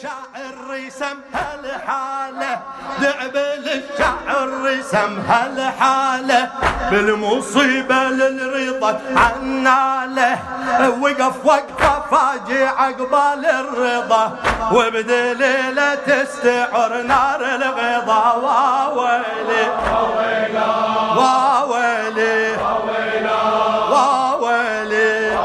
الشاعر رسم هالحالة، دعبل الشاعر رسم هالحالة، بالمصيبة للرضا عناله، وقف وقفة فاجعة قبال الرضا، وبدليلة تستعر نار الغضا. واويلي واويلي واويلي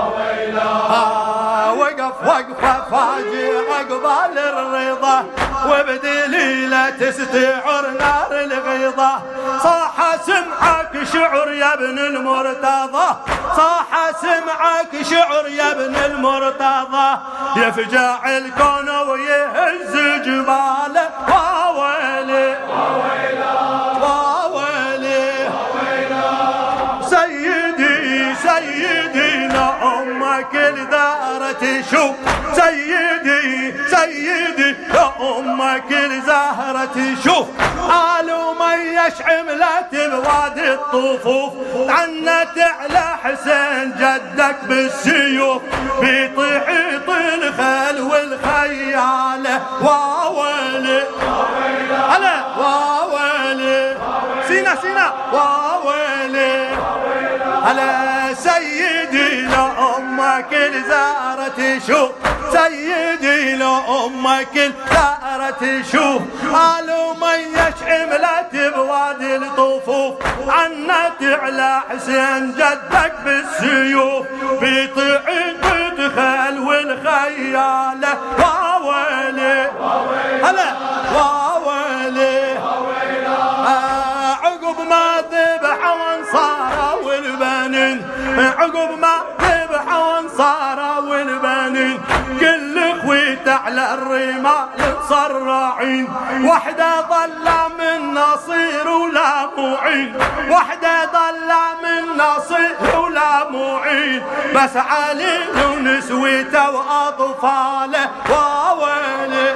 وقف وقفة فاجعة قبال الرضا، وبدليلة تستعر نار الغيظة. صاح سمعك شعر يا ابن المرتضى، صاح سمعك شعر يا ابن المرتضى، يفجع الكون ويهز جباله. واويلي واويلي سيدي سيدي لأمك الزهرة تشوف، سيدي سيدي لأمك الزهرة تشوف، آل أمية شعملت بوادي الطفوف، عنت على حسين جدك بالسيوف، بيطيح الخيل والخيالة. واويلي هلا واويلي سينا سينا واويلي هلا سيدي لأمك الزهرة تشوف، سيدي لأمك الزهرة تشوف، آل أمية شعملت بوادي الطفوف، عنت على حسين جدك بالسيوف، بيطيح خيل والخيالة. واويلي هلا واويلي عقب ما ذبح وانصار والبنين، عقب ما ذبح وانصار والبنين، كل خويته على الرمال مصرعين، وحده ضل من نصير ولا معين، وحده ضل من نصير ولا معين، بس علي ونسويته واطفاله. واويلي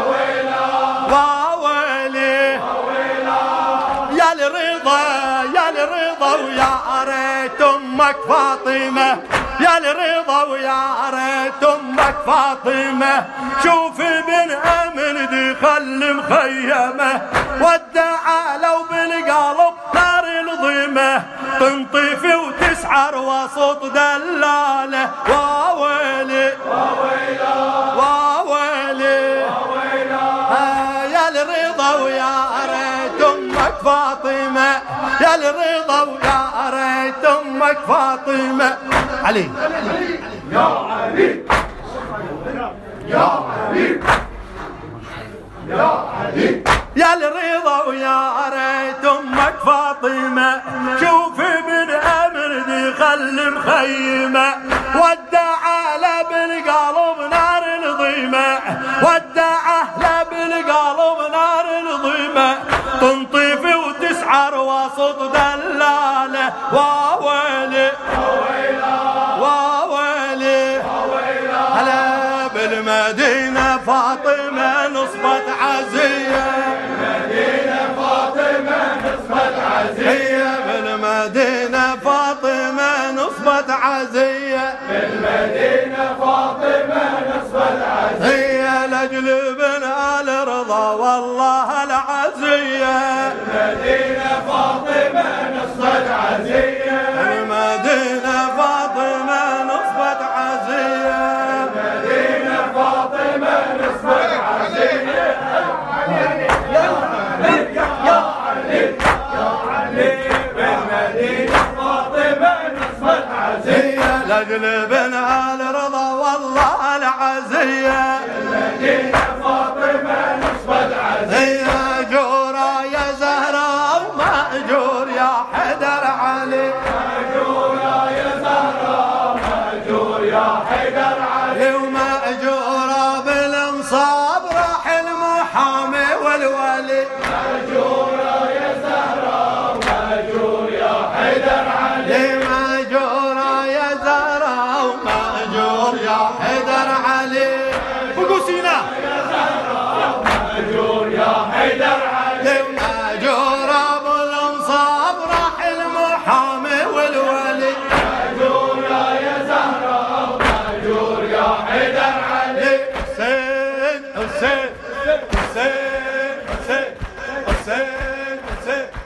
واويلي يا الرضا يا الرضا ويا ريت امك فاطمه، يا الرضا ويا ريت امك فاطمه، شوف ابن امن دخل مخيمه، ودع لو بالقلب نار الظيمه، تنطف وتسعر وسط دلاله. واويلي واويلي يا الرضا ويا ريت امك فاطمه، يا الرضا ويا ريت امك فاطمه. علي يا علي يا علي يا علي يا الرضا ويا ريت امك فاطمه، شوف ابن امر دخل مخيمه، ودع له بالقلب نار الظيمه، ودع له بالقلب نار الظيمه، تنطف وتسعر وسط دلاله. واويلي واويلي هلا بالمدينه فاطمه نصبت عزيه، بالمدينة فاطمة نصبت عزية، بالمدينه فاطمه نصبت عزيه، بالمدينة فاطمة نصبت عزية، هي لاجل ابن آل رضا والله العزيه، بالمدينة فاطمة نصبت عزية، المدينه فاطمه نصبت عزيه، بالمدينة فاطمة نصبت عزية. لاجل ابن آل رضا والله العزيه، المدينة فاطمة نصبت عزية، مأجورة يا زهرة ومأجور يا حدر علي، مأجورة يا زهراء مأجور يا حيدر علي، ومأجورة بالانصاب راح المحامي والولي، مأجورة يا زهراء مأجور يا حيدر علي، مأجورة يا زهرة ومأجور يا حدر علي. وقوسينا مأجور يا حيدر علي، مأجورة بالانصاب راح المحامي والولي، مأجورة يا زهراء مأجور يا حيدر علي، حسين حسين حسين حسين حسين حسين